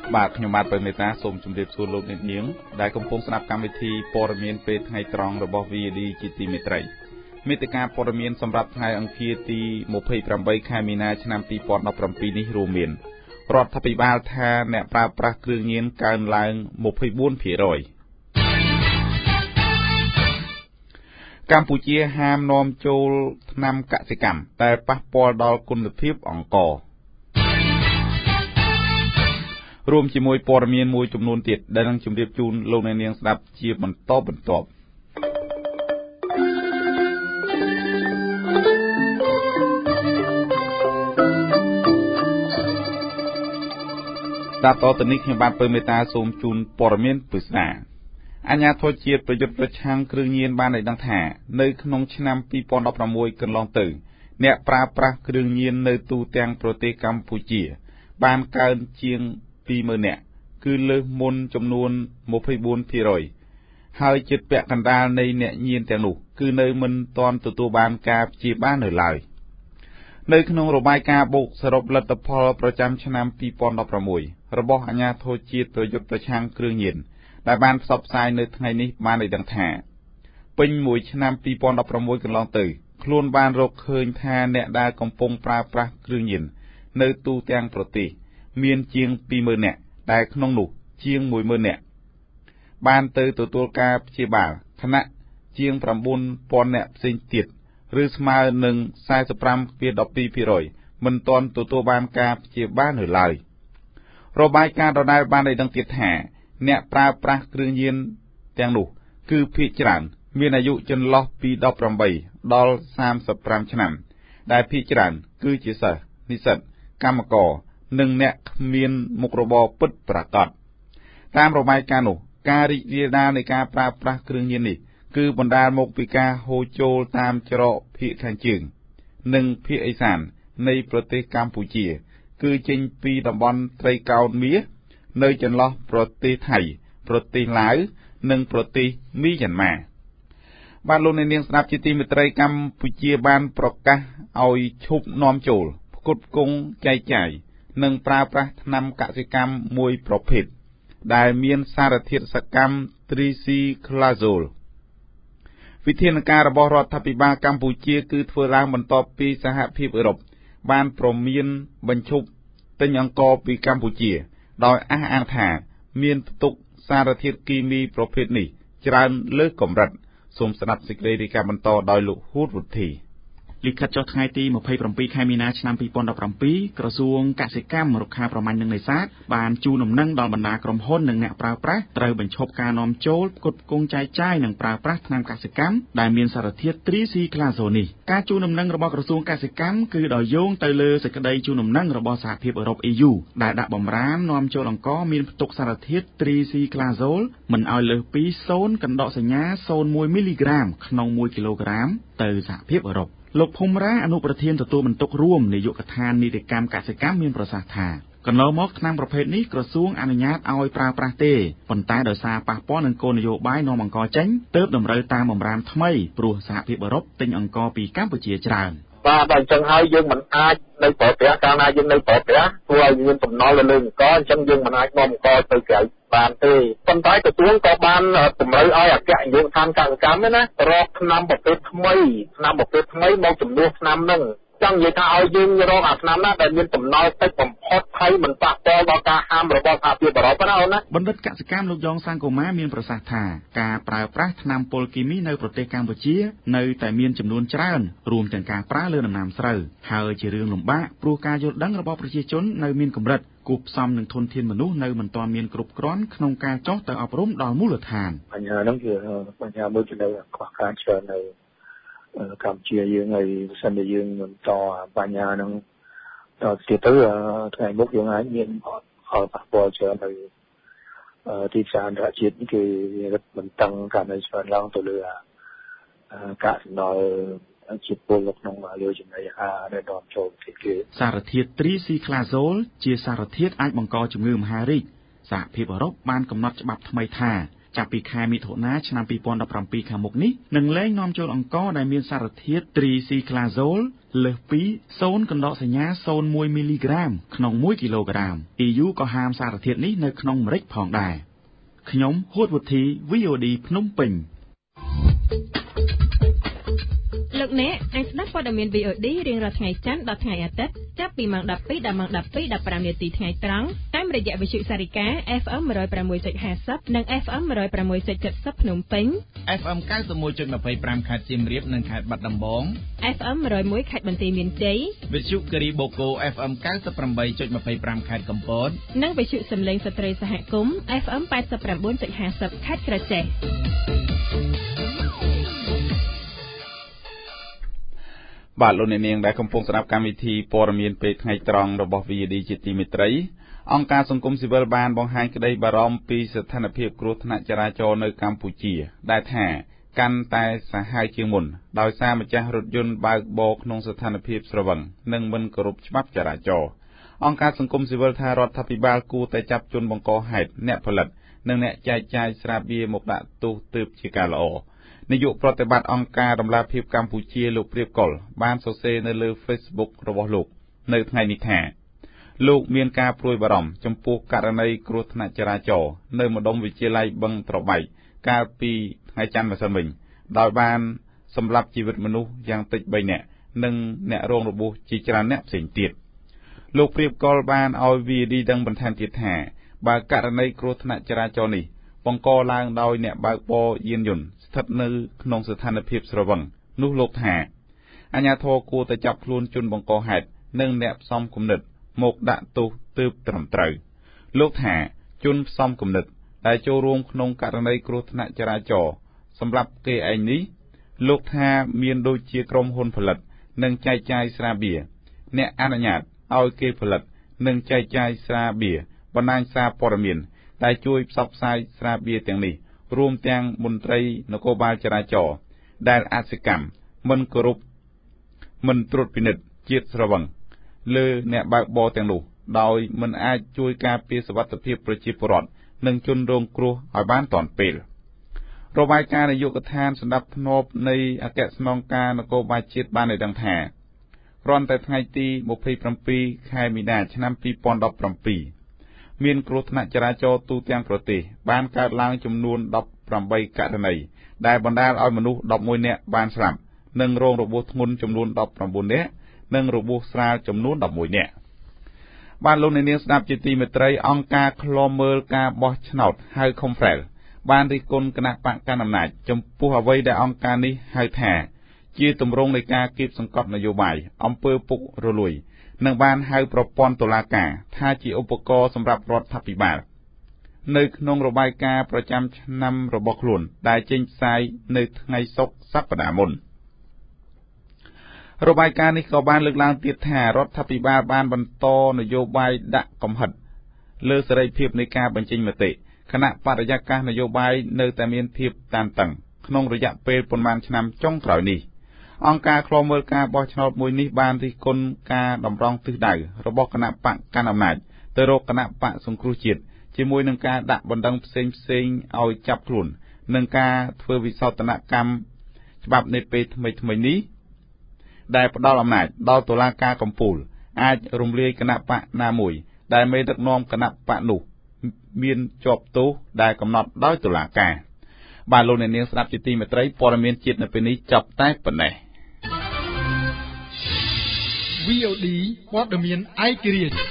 បាទខ្ញុំបាទពេលមេតាសូមជម្រាបសួរលោកអ្នកនាងដែលកំពុងស្ដាប់កម្មវិធីព័ត៌មានពេលថ្ងៃត្រង់របស់ VAD ជាទីមេត្រីមេតិការព័ត៌មានសម្រាប់ថ្ងៃអង្គារទី28ខែមីនាឆ្នាំ2017នេះរួមមានរដ្ឋាភិបាលថាអ្នកប្រើប្រាស់គ្រឿងញៀនកើនឡើង 24% កម្ពុជាហាមនាំចូលថ្នាំកសិកម្មតែប៉ះពាល់ដល់គុណភាពអង្កររួមជាមួយព័ត៌មានមួយចំនួនទៀតដែលនឹងជម្រាបជូនលោកអ្នកនាងស្ដាប់ជាបន្តបន្ទាប់តាមតទៅនេះខ្ញុំបាទពើមេតាសូមជូនព័ត៌មានពិស្ដាអាជ្ញាធរជាតិប្រយុទ្ធប្រឆាំងគ្រឿងញៀនបានឲ្យដឹងថានៅក្នុងឆ្នាំ2016កន្លងទៅអ្នកប្រើប្រាស់គ្រឿងញៀននៅទូទាំងប្រទេសកម្ពុជាបានកើនជាង20,000 នាក់គឺលើសមុនចំនួន 24% ហើយជិតពាក់កណ្ដាលនៃអ្នកញៀនទាំងនោះគឺនៅមិនទាន់ទទួលបានការព្យាបាលនៅឡើយនៅក្នុងរបាយការណ៍បូកសរុបលទ្ធផលប្រចាំឆ្នាំ2016របស់អាជ្ញាធរជាតិប្រយុទ្ធប្រឆាំងគ្រឿងញៀនដែលបានផ្សព្វផ្សាយនៅថ្ងៃនេះបានឲ្យដឹងថាពេញមួយឆ្នាំ2016កន្លងទៅខ្លួនបានរកឃើញថាអ្នកដែលកំពុងប្រើប្រាស់គ្រឿងញៀននៅទូទាំងប្រទេសមានជាង 20,000 នាក់ដែលក្នុងនោះជាង 10,000 នាក់បានទៅទទួលការព្យាបាលខណៈជាង 9,000 នាក់ផ្សេងទៀតឬស្មើនឹង 45.12% មិនទាន់ទទួលបានការព្យាបាលនៅឡើយរបាយការណ៍ដដែលបានឲ្យដឹងទៀតថាអ្នកប្រើប្រាស់គ្រឿងញៀនទាំងនោះគឺភាគច្រើនមានអាយុចន្លោះពី18ដល់35ឆ្នាំដែលភាគច្រើនគឺជាសិស្សនិស្សិតកម្មករនិងអ្នកគ្មានមុខរបរពិតប្រាកដតាមរបាយការណ៍នោះការរីករាលដាលនៃការប្រើប្រាស់គ្រឿងញៀននេះគឺបណ្ដាលមកពីការហូរចូលតាមច្រកភាគខាងជើងនិងភាគឦសាននៃប្រទេសកម្ពុជាគឺចេញពីតំបន់ត្រីកោណមាសនៅចន្លោះប្រទេសថៃប្រទេសឡាវនិងប្រទេសមីយ៉ាន់ម៉ាបាទលោកអ្នកនាងស្ដាប់ជាទីមេត្រីកម្ពុជាបានប្រកាសឲ្យឈប់នាំចូលផ្គត់ផ្គង់ចែកចាយនិងប្រើប្រាស់ថ្នាំកសិកម្មមួយប្រភេទដែលមានសារធាតុសកម្ម 3-cyclazole វិធានការរបស់រដ្ឋាភិបាលកម្ពុជាគឺធ្វើឡើងបន្ទាប់ពីសហភាពអឺរ៉ុបបានព្រមានបញ្ឈប់ទិញអង្ករពីកម្ពុជាដោយអះអាងថាមានផ្ទុកសារធាតុគីមីប្រភេទនេះច្រើនលើសកម្រិតសូមស្ដាប់សេចក្តីរាយការណ៍បន្តដោយលោកហួតវុធីលិខិតចុះថ្ងៃទី27ខែមីនាឆ្នាំ2017ក្រសួងកសិកម្មរុក្ខាប្រមាញ់និងនេសាទបានជូនដំណឹងដល់បណ្ដាក្រុមហ៊ុននិងអ្នកប្រើប្រាស់ត្រូវបញ្ឈប់ការនាំចូលផ្គត់ផ្គង់ចែកចាយនិងប្រើប្រាស់ថ្នាំកសិកម្មដែលមានសារធាតុ 3-cyclazole នេះការជូនដំណឹងរបស់ក្រសួងកសិកម្មគឺដោយយោងទៅលើសេចក្តីជូនដំណឹងរបស់សហភាពអឺរ៉ុប EU ដែលដាក់បំរាមនាំចូលអង្ករមានផ្ទុកសារធាតុ 3-cyclazole មិនឲ្យលើសពី0.01 មីលីក្រាមក្នុង1គីឡូក្រាមទៅសហភាពអឺរ៉ុបលោកភូមិរាអនុប្រធានទទួលបន្ទុករួមនាយកដ្ឋាននីតិកម្មកសិកម្មមានប្រសាសន៍ថាកន្លងមកថ្នាំប្រភេទនេះក្រសួងអនុញ្ញាតឲ្យប្រើប្រាស់ទេប៉ុន្តែដោយសារប៉ះពាល់នឹងគោលនយោបាយនាំអង្ករចេញទើបតម្រូវតាមបំរាមថ្មីព្រោះសហភាពអឺរ៉ុបទិញអង្ករពីកម្ពុជាច្រើនបាទដល់អញ្ចឹងហើយយើងមិនអាចនៅប្រើប្រាស់កាលណាយើងនៅប្រើប្រាស់ព្រោះឲ្យមានសំណល់លើអង្ករអញ្ចឹងយើងមិនអាចនាំអង្ករទៅក្រៅបានទេប៉ុន្តែក្រសួងក៏បានតម្រូវឲ្យអគ្គនាយកដ្ឋានកសិកម្មណារកថ្នាំប្រភេទថ្មីមកជំនួសថ្នាំហ្នឹងចង់និយាយថាឲ្យយើងរកអាថ្នាំណាដែលមានសំណល់តិចបំផុតហើយមិនប៉ះពាល់ដល់ការហាមរបស់សហភាពអឺរ៉ុបណាអូនណាបណ្ឌិតកសិកម្មលោកយ៉ងសាំងកូម៉ាមានប្រសាសន៍ថាការប្រើប្រាស់ថ្នាំពុលគីមីនៅប្រទេសកម្ពុជានៅតែមានចំនួនច្រើនរួមទាំងការប្រើលើដំណាំស្រូវហើយជារឿងលំបាកព្រោះការយល់ដឹងរបស់ប្រជាជននៅមានកម្រិតគូផ្សំនឹងធនធានមនុស្សនៅមិនទាន់មានគ្រប់គ្រាន់ក្នុងការចុះទៅអប់រំដល់មូលដ្ឋានបញ្ហាហ្នឹងគឺបញ្ហាមួយចំណុចខ្វះខាតច្រើននៅកម្ពុជាយើងហើយបើសិនជាយើងមិនតបញ្ហាហ្នឹងតទៀតទៅថ្ងៃមុខយើងអាចមានផលប៉ះពាល់ច្រើននៅទីផ្សារអន្តរជាតិនេះគឺវារឹតបន្តឹងការនៅច្រើនឡើងទៅលើកាកសំណល់ជាតិពុលក្នុងលើចំណីអាហារដែលនាំចូលប្រទេសគេសារធាតុ 3-cyclazole ជាសារធាតុអាចបង្កជំងឺមហារីកសហភាពអឺរ៉ុបបានកំណត់ច្បាប់ថ្មីថាចាប់ពីខែមិថុនាឆ្នាំ2017ខាងមុខនេះនឹងលែងនាំចូលអង្ករដែលមានសារធាតុ 3-cyclazole លើសពី0កណ្ដកសញ្ញា0.1 មីលីក្រាមក្នុង1គីឡូក្រាម EU ក៏ហាមសារធាតុនេះនៅក្នុងម្រេចផងដែរខ្ញុំហួតវុធី VOD ភ្នំពេញលោកអ្នកអាចស្ដាប់ព័ត៌មាន VOD រៀងរាល់ថ្ងៃច័ន្ទដល់ថ្ងៃអាទិត្យចាប់ពីម៉ោង 12 ដល់ម៉ោង 12:15 នាទីថ្ងៃត្រង់តាមរយៈវិទ្យុសារិកា FM 106.50 និង FM 106.70 ភ្នំពេញ FM 91.25 ខេត្តសៀមរាបនិងខេត្តបាត់ដំបង FM 101 ខេត្តបន្ទាយមានជ័យវិទ្យុគិរីបូកូ FM 98.25 ខេត្តកំពតនិងវិទ្យុសំឡេងស្ត្រីសហគមន៍ FM 89.50 ខេត្តក្រចេះបាទលោកអ្នកនាងដែលកំពុងស្ដាប់កម្មវិធីព័ត៌មានពេលថ្ងៃត្រង់របស់ VOD ជាទីមេត្រីអង្គការសង្គមស៊ីវិលបានបង្ហាញក្តីបារម្ភពីស្ថានភាពគ្រោះថ្នាក់ចរាចរណ៍នៅកម្ពុជាដែលថាកាន់តែសាហាវជាងមុនដោយសារម្ចាស់រថយន្តបើកបរក្នុងស្ថានភាពស្រវឹងនិងមិនគោរពច្បាប់ចរាចរណ៍អង្គការសង្គមស៊ីវិលថារដ្ឋាភិបាលគួរតែចាប់ជនបង្កហេតុអ្នកផលិតនិងអ្នកចែកចាយស្រាបៀរមកដាក់ទោសទើបជាការល្អនាយកប្រតិបត្តិអង្គការដំឡាភិបកម្ពុជាលោកព្រាបកុលបានសរសេរនៅលើ Facebook របស់លោកនៅថ្ងៃនេះថាលោកមានការព្រួយបារម្ភចំពោះករណីគ្រោះថ្នាក់ចរាចរណ៍នៅម្ដុំវិទ្យាល័យបឹងត្របែកកាលពីថ្ងៃច័ន្ទម្សិលមិញដោយបានសម្លាប់ជីវិតមនុស្សយ៉ាងតិច3នាក់និងអ្នករងរបួសជាច្រើនអ្នកផ្សេងទៀតលោកព្រាបកុលបានឲ្យ VOD ដឹងបន្ថែមទៀតថាបើករណីគ្រោះថ្នាក់ចរាចរណ៍នេះបង្កឡើងដោយអ្នកបើកបរយានយន្តស្ថិតនៅក្នុងស្ថានភាពស្រវឹងនោះលោកថាអាជ្ញាធរគួរតែចាប់ខ្លួនជនបង្កហេតុនិងអ្នកផ្សំគំនិតមកដាក់ទោសទើបត្រឹមត្រូវលោកថាជនផ្សំគំនិតដែលចូលរួមក្នុងករណីគ្រោះថ្នាក់ចរាចរណ៍សម្រាប់គេឯងនេះលោកថាមានដូចជាក្រុមហ៊ុនផលិតនិងចែកចាយស្រាបៀរអ្នកអនុញ្ញាតឲ្យគេផលិតនិងចែកចាយស្រាបៀរបណ្ដាញសារព័ត៌មានដែលជួយផ្សព្វផ្សាយស្រាបៀរទាំងនេះរួមទាំងមន្ត្រីនគរបាលចរាចរណ៍ដែលអសកម្មមិនគោរពមិនត្រួតពិនិត្យជាតិស្រវឹងលើអ្នកបើកបរទាំងនោះដោយមិនអាចជួយការពារសុវត្ថិភាពប្រជាពលរដ្ឋនិងជនរងគ្រោះឲ្យបានទាន់ពេលរបាយការណ៍នាយកដ្ឋានសម្ដាប់ធ្នាប់នៃអគ្គស្នងការនគរបាលជាតិបានឲ្យដឹងថាគ្រាន់តែថ្ងៃទី27ខែមីនាឆ្នាំ2017មានគ្រោះថ្នាក់ចរាចរណ៍ទូទាំងប្រទេសបានកើតឡើងចំនួន18ករណីដែលបណ្ដាលឲ្យមនុស្ស11នាក់បានស្លាប់និងរងរបួសធ្ងន់ចំនួន19នាក់និងរបួសស្រាលចំនួន11នាក់បានលោកអ្នកនាងស្ដាប់ជាទីមេត្រីអង្គការឃ្លាំមើលការបោះឆ្នោតហៅ Confrel បានរិះគន់គណៈបកកណ្ដាលអំណាចចំពោះអ្វីដែលអង្គការនេះហៅថាជាទម្រង់នៃការគៀបសង្កត់នយោបាយអំពើពុករលួយនិងបានហៅប្រព័ន្ធតុលាការថាជាឧបករណ៍សម្រាប់រដ្ឋាភិបាលនៅក្នុងរបាយការណ៍ប្រចាំឆ្នាំរបស់ខ្លួនដែលចេញផ្សាយនៅថ្ងៃសុក្រសប្តាហ៍មុនរបាយការណ៍នេះក៏បានលើកឡើងទៀតថារដ្ឋាភិបាលបានបន្តនយោបាយដាក់កំហិតលើសេរីភាពនៃការបញ្ចេញមតិគណៈបរិយាកាសនយោបាយនៅតែមានភាពតានតឹងក្នុងរយៈពេលប៉ុន្មានឆ្នាំចុងក្រោយនេះអង្គការឃ្លាំមើលការបោះឆ្នោតមួយនេះបានរិះគន់ការតម្រង់ទិសដៅរបស់គណៈបកកណ្ដាលអំណាចទៅរកគណៈបកសង្គ្រោះជាតិជាមួយនឹងការដាក់បណ្ដឹងផ្សេងៗឲ្យចាប់ខ្លួននិងការធ្វើវិសោធនកម្មច្បាប់នៃពេលថ្មីៗនេះដែលផ្ដល់អំណាចដល់តុលាការកំពូលអាចរំលាយគណៈបកណាមួយដែលមេដឹកនាំគណៈបកនោះមានជាប់ទោសដែលកំណត់ដោយតុលាការបាទលោកអ្នកនាងស្ដាប់ជាទីមេត្រីព័ត៌មានជាតិនៅពេលនេះចប់តែប៉ុណ្ណេះ VOD ព័ត៌មានឯករាជ្យ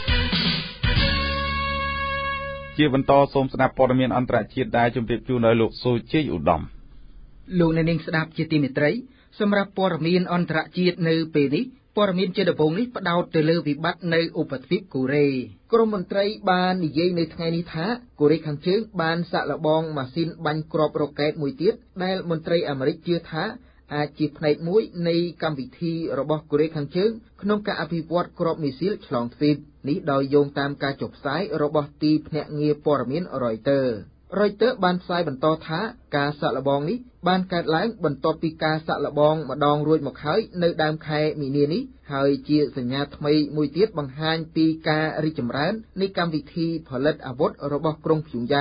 ជាបន្តសូមស្ដាប់ព័ត៌មានអន្តរជាតិដែលជម្រាបជូនដោយលោកសូជ័យឧត្តមលោកអ្នកនាងស្ដាប់ជាទីមេត្រីសម្រាប់ព័ត៌មានអន្តរជាតិនៅពេលនេះព័ត៌មានជាដំបូងនេះផ្ដោតទៅលើវិបត្តិនៅឧបទ្វីបកូរ៉េក្រមមន្ត្រីបាននិយាយនៅថ្ងៃនេះថាកូរ៉េខាងជើងបានសាក់លបងម៉ាស៊ីនបាញ់គ្រាប់រ៉ុកែតមួយទៀតដែលមន្ត្រីអាមេរិកជឿថាអាចជាផ្នែកមួយនៃកម្មវិធីរបស់កូរ៉េខាងជើងក្នុងការអភិវឌ្ឍគ្រាប់មីស៊ីលឆ្លងទ្វីបនេះដោយយោងតាមការចុះផ្សាយរបស់ទីភ្នាក់ងារព័ត៌មាន Reuters បានផ្សាយបន្តថាការសាក់លបងនេះបានកើតឡើងបន្ទាប់ពីការសាក់លបងម្ដងរួចមកហើយនៅដើមខែមីនានេះហើយជាសញ្ញាថ្មីមួយទៀតបង្ហាញពីការរីកចម្រើននៃកម្មវិធីផលិតអាវុធរបស់ក្រុងព្យុងយ៉ាង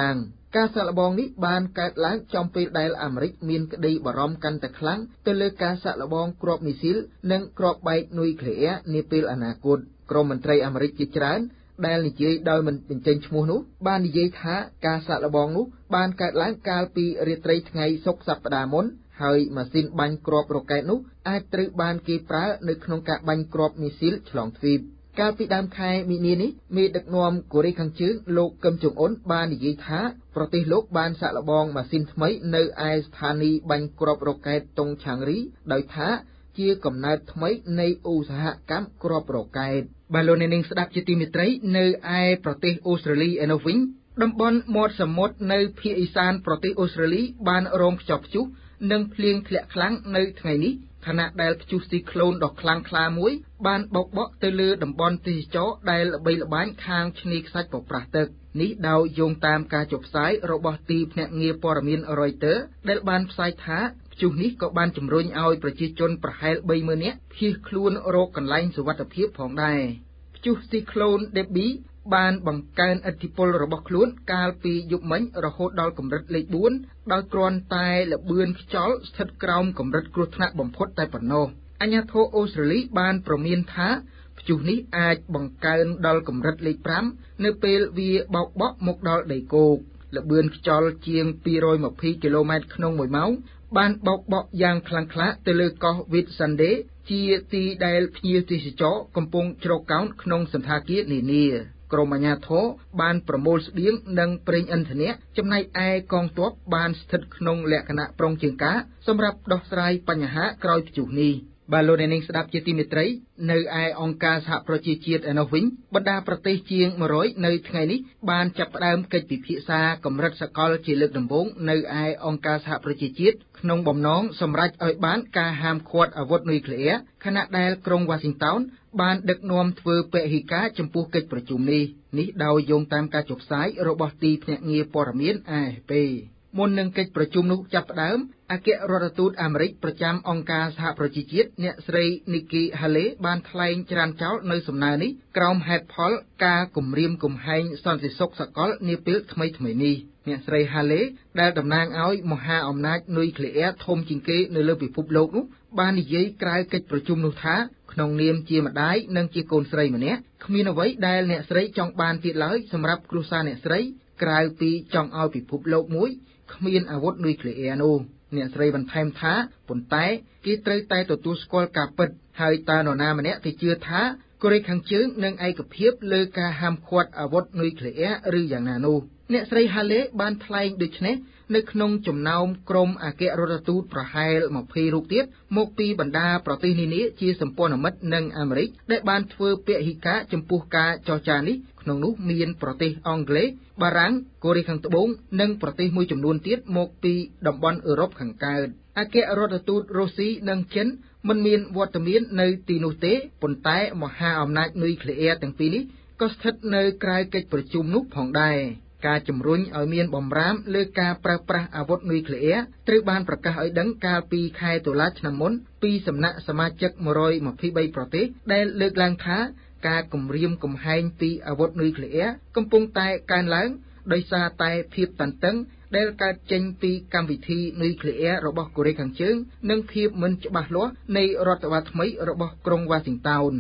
ការសាកល្បងនេះបានកើតឡើងចំពេលដែលអាមេរិកមានក្តីបារម្ភកាន់តែខ្លាំងទៅលើការសាកល្បងគ្រាប់មីស៊ីលនិងគ្រាប់បែកនុយក្លេអ៊ែរនាពេលអនាគតក្រមមន្ត្រីអាមេរិកជាច្រើនដែលនិយាយដោយមិនបញ្ចេញឈ្មោះនោះបាននិយាយថាការសាកល្បងនោះបានកើតឡើងកាលពីរាត្រីថ្ងៃសុក្រសប្តាហ៍មុនហើយម៉ាស៊ីនបាញ់គ្រាប់រ៉ុកែតនោះអាចត្រូវបានគេប្រើនៅក្នុងការបាញ់គ្រាប់មីស៊ីលឆ្លងទ្វីបកាលពីដើមខែមីនានេះមេដឹកនាំកូរ៉េខាងជើងលោកកឹមចុងអ៊ុនបាននិយាយថាប្រទេសលោកបានសាកល្បងម៉ាស៊ីនថ្មីនៅឯស្ថានីយ៍បាញ់គ្រាប់រ៉ុកែតតុងឆាងរីដោយថាជាកំណើតថ្មីនៃឧស្សាហកម្មគ្រាប់រ៉ុកែតបាទលោកអ្នកនាងស្ដាប់ជាទីមេត្រីនៅឯប្រទេសអូស្ត្រាលីឯនោះវិញតំបន់មាត់សមុទ្រនៅភាគឥសានប្រទេសអូស្ត្រាលីបានរងខ្យល់ព្យុះនិងភ្លៀងធ្លាក់ខ្លាំងនៅថ្ងៃនេះខណៈដែលព្យុះស៊ីក្លូនដ៏ខ្លាំងក្លាមួយបានបោកបក់ទៅលើតំបន់ទេសចរដែលល្បីល្បាញខាងឆ្នេរខ្សាច់ប្រប្រាស់ទឹកនេះដោយយោងតាមការចុះផ្សាយរបស់ទីភ្នាក់ងារព័ត៌មាន Reuters ដែលបានផ្សាយថាព្យុះនេះក៏បានជំរុញឲ្យប្រជាជនប្រហែល 30,000 នាក់ភៀសខ្លួនរកកន្លែងសុវត្ថិភាពផងដែរព្យុះស៊ីក្លូន Debbie បានបង្កើនឥទ្ធិពលរបស់ខ្លួនកាលពីយប់មិញរហូតដល់កម្រិតលេខ 4 ដោយគ្រាន់តែល្បឿនខ្យល់ស្ថិតក្រោមកម្រិតគ្រោះថ្នាក់បំផុតតែប៉ុណ្ណោះអាជ្ញាធរអូស្ត្រាលីបានព្រមានថាព្យុះនេះអាចបង្កើនដល់កម្រិតលេខ 5 នៅពេលវាបោកបក់មកដល់ដីគោកល្បឿនខ្យល់ជាង220គីឡូម៉ែត្រក្នុង1ម៉ោងបានបោកបក់យ៉ាងខ្លាំងក្លាទៅលើកោះ Whitsunday ជាទីដែលភ្ញៀវទេសចរកំពុងជ្រកកោនក្នុងសណ្ឋាគារនានាក្រមអាជ្ញាធរបានប្រមូលស្បៀងនិងប្រេងឥន្ធនៈចំណែកឯកងទ័ពបានស្ថិតក្នុងលក្ខណៈប្រុងជើងការសម្រាប់ដោះស្រាយបញ្ហាក្រោយព្យុះនេះបាទលោកអ្នកនាងស្ដាប់ជាទីមេត្រីនៅឯអង្គការសហប្រជាជាតិឯនោះវិញបណ្ដាប្រទេសជាង100នៅថ្ងៃនេះបានចាប់ផ្ដើមកិច្ចពិភាក្សាកម្រិតសកលជាលើកដំបូងនៅឯអង្គការសហប្រជាជាតិក្នុងបំណងសម្រេចឲ្យបានការហាមឃាត់អាវុធនុយក្លេអ៊ែរខណៈដែលក្រុងវ៉ាស៊ីនតោនបានដឹកនាំធ្វើពហិការចំពោះកិច្ចប្រជុំនេះដោយយោងតាមការចុះផ្សាយរបស់ទីភ្នាក់ងារព័ត៌មាន AFP មុននឹងកិច្ចប្រជុំនោះចាប់ផ្ដើមអគ្គរដ្ឋទូតអាមេរិកប្រចាំអង្គការសហប្រជាជាតិអ្នកស្រី Nikki Haley បានថ្លែងច្រានចោលនៅសំណើនេះក្រោមហេតុផលការគំរាមកំហែងសន្តិសុខសកលនាពេលថ្មីៗនេះអ្នកស្រី Haley ដែលតំណាងឲ្យមហាអំណាចនុយក្លេអ៊ែរធំជាងគេនៅលើពិភពលោកនោះបាននិយាយក្រៅកិច្ចប្រជុំនោះថាក្នុងនាមជាម្ដាយនិងជាកូនស្រីម្នាក់គ្មានអ្វីដែលអ្នកស្រីចង់បានទៀតឡើយសម្រាប់គ្រួសារអ្នកស្រីក្រៅពីចង់ឲ្យពិភពលោកមួយគ្មានអាវុធនុយក្លេអ៊ែរនោះអ្នកស្រីបន្ថែមថាប៉ុន្តែគេត្រូវតែទទួលស្គាល់ការពិតហើយតើនរណាម្នាក់ទៅជឿថាកូរ៉េខាងជើងនឹងឯកភាពលើការហាមឃាត់អាវុធនុយក្លេអ៊ែរឬយ៉ាងណានោះអ្នកស្រី Haley បានថ្លែងដូចនេះនៅក្នុងចំណោមក្រុមអគ្គរដ្ឋទូតប្រហែល20រូបទៀតមកពីបណ្ដាប្រទេសនានាជាសម្ព័ន្ធមិត្តនិងអាមេរិកដែលបានធ្វើពហិការចំពោះការចរចានេះក្នុងនោះមានប្រទេសអង់គ្លេសបារាំងកូរ៉េខាងត្បូងនិងប្រទេសមួយចំនួនទៀតមកពីតំបន់អឺរ៉ុបខាងកើតអគ្គរដ្ឋទូតរុស្ស៊ីនិងចិនមិនមានវត្តមាននៅទីនោះទេប៉ុន្តែមហាអំណាចនុយក្លេអ៊ែរទាំងពីរនេះក៏ស្ថិតនៅក្រៅកិច្ចប្រជុំនោះផងដែរការជំរុញឲ្យមានបំរាមលើការប្រើប្រាស់អាវុធនុយក្លេអ៊ែរត្រូវបានប្រកាសឲ្យដឹងកាលពីខែតុលាឆ្នាំមុនពីសំណាក់សមាជិក123ប្រទេសដែលលើកឡើងថាការគំរាមកំហែងពីអាវុធនុយក្លេអ៊ែរកំពុងតែកើនឡើងដោយសារតែភាពតានតឹងដែលកើតចេញពីកម្មវិធីនុយក្លេអ៊ែររបស់កូរ៉េខាងជើងនិងភាពមិនច្បាស់លាស់នៃរដ្ឋបាលថ្មីរបស់ក្រុងវ៉ាស៊ីនតោន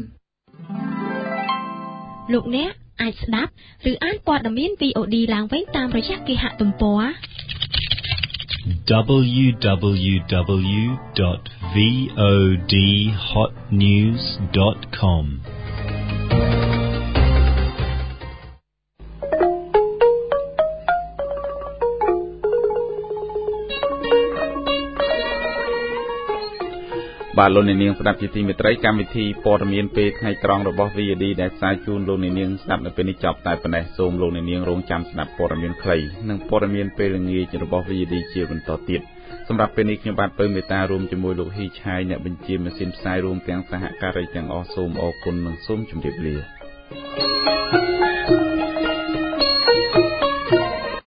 លោកអ្នកអាចស្ដាប់ឬអានព័ត៌មាន VOD ឡើងវិញតាមរយៈគេហទំព័រ www.vodhotnews.com បាទលោកអ្នកនាងស្ដាប់ជាទីមេត្រីកម្មវិធីព័ត៌មានពេលថ្ងៃត្រង់របស់ VOD ដែលផ្សាយជូនលោកអ្នកនាងស្ដាប់នៅពេលនេះចប់តែប៉ុណ្ណេះសូមលោកអ្នកនាងរងចាំស្ដាប់ព័ត៌មានខ្លីនិងព័ត៌មានពេលល្ងាចរបស់ VOD ជាបន្តទៀតសម្រាប់ពេលនេះខ្ញុំបាទពៅមេតារួមជាមួយលោកហ៊ីឆាយអ្នកបញ្ជាម៉ាស៊ីនផ្សាយរួមទាំងសហការីទាំងអស់សូមអរគុណនិងសូមជម្រាបលា